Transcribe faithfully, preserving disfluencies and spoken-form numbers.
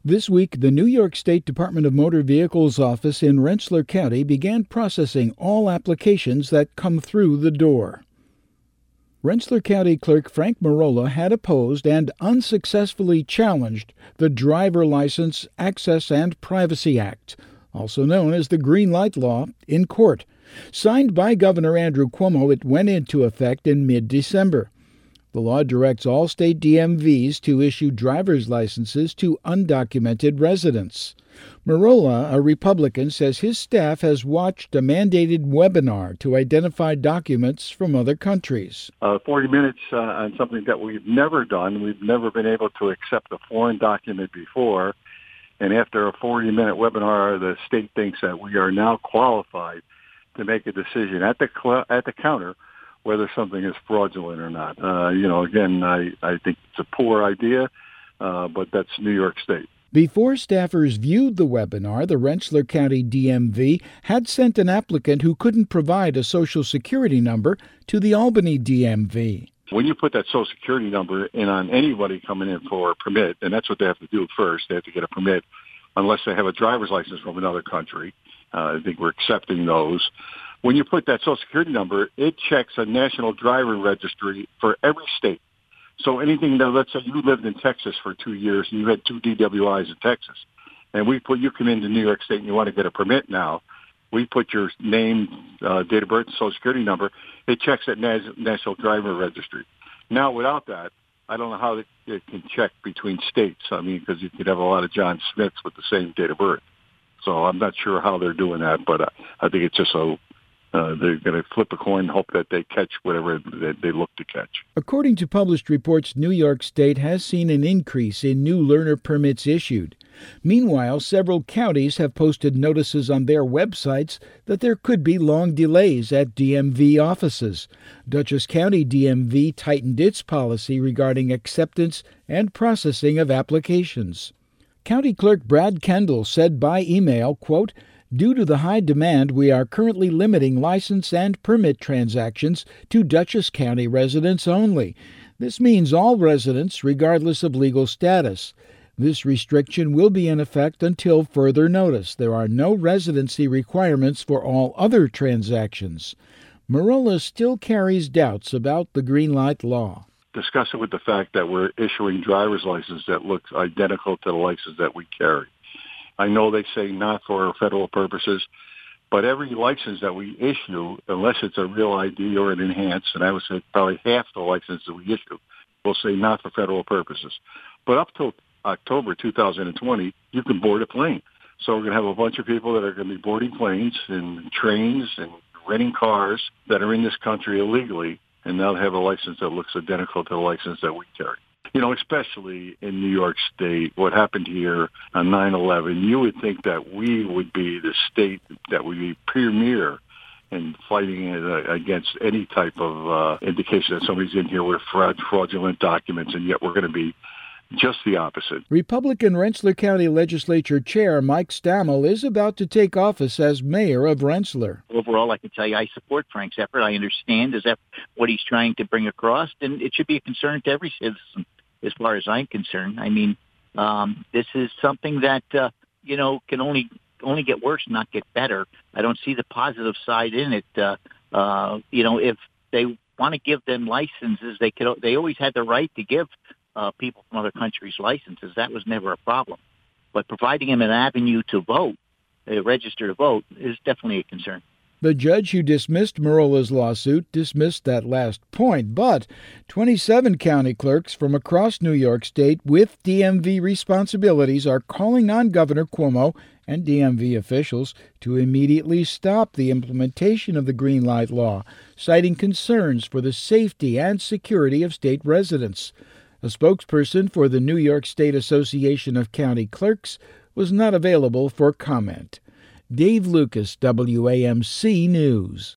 This week, the New York State Department of Motor Vehicles office in Rensselaer County began processing all applications that come through the door. Rensselaer County Clerk Frank Marola had opposed and unsuccessfully challenged the Driver License Access and Privacy Act, also known as the Green Light Law, in court. Signed by Governor Andrew Cuomo, it went into effect in mid-December. The law directs all state D M Vs to issue driver's licenses to undocumented residents. Marola, a Republican, says his staff has watched a mandated webinar to identify documents from other countries. Uh, forty minutes uh, on something that we've never done. We've never been able to accept a foreign document before. And after a forty-minute webinar, the state thinks that we are now qualified to make a decision at the cl- at the counter whether something is fraudulent or not. Uh, you know, again, I, I think it's a poor idea, uh, but that's New York State. Before staffers viewed the webinar, the Rensselaer County D M V had sent an applicant who couldn't provide a Social Security number to the Albany D M V. When you put that Social Security number in on anybody coming in for a permit, and that's what they have to do first, they have to get a permit unless they have a driver's license from another country. Uh, I think we're accepting those. When you put that Social Security number, it checks a national driver registry for every state. So anything that, let's say you lived in Texas for two years and you had two D W Is in Texas, and we put, you come into New York State and you want to get a permit now, we put your name, uh, date of birth, and Social Security number, it checks that Nas- national driver registry. Now, without that, I don't know how it, it can check between states. I mean, because you could have a lot of John Smiths with the same date of birth. So I'm not sure how they're doing that, but uh, I think it's just a Uh, they're going to flip a coin and hope that they catch whatever they, they look to catch. According to published reports, New York State has seen an increase in new learner permits issued. Meanwhile, several counties have posted notices on their websites that there could be long delays at D M V offices. Dutchess County D M V tightened its policy regarding acceptance and processing of applications. County Clerk Brad Kendall said by email, quote, "Due to the high demand, we are currently limiting license and permit transactions to Dutchess County residents only. This means all residents, regardless of legal status. This restriction will be in effect until further notice. There are no residency requirements for all other transactions." Marola still carries doubts about the Green Light Law. Discuss it with the fact that we're issuing driver's licenses that look identical to the license that we carry. I know they say not for federal purposes, but every license that we issue, unless it's a real I D or an enhanced, and I would say probably half the licenses that we issue, will say not for federal purposes. But up till October two thousand twenty, you can board a plane. So we're going to have a bunch of people that are going to be boarding planes and trains and renting cars that are in this country illegally, and they'll have a license that looks identical to the license that we carry. You know, especially in New York State, what happened here on nine eleven, you would think that we would be the state that would be premier in fighting uh, against any type of uh, indication that somebody's in here with fraud, fraudulent documents, and yet we're going to be just the opposite. Republican Rensselaer County Legislature Chair Mike Stammel is about to take office as mayor of Rensselaer. Overall, I can tell you I support Frank's effort. I understand is that what he's trying to bring across, and it should be a concern to every citizen as far as I'm concerned. I mean, um, this is something that, uh, you know, can only only get worse, not get better. I don't see the positive side in it. Uh, uh, you know, if they want to give them licenses, they could. They always had the right to give uh, people from other countries licenses. That was never a problem. But providing them an avenue to vote, uh, register to vote, is definitely a concern. The judge who dismissed Marola's lawsuit dismissed that last point, but twenty-seven county clerks from across New York State with D M V responsibilities are calling on Governor Cuomo and D M V officials to immediately stop the implementation of the Green Light Law, citing concerns for the safety and security of state residents. A spokesperson for the New York State Association of County Clerks was not available for comment. Dave Lucas, W A M C News.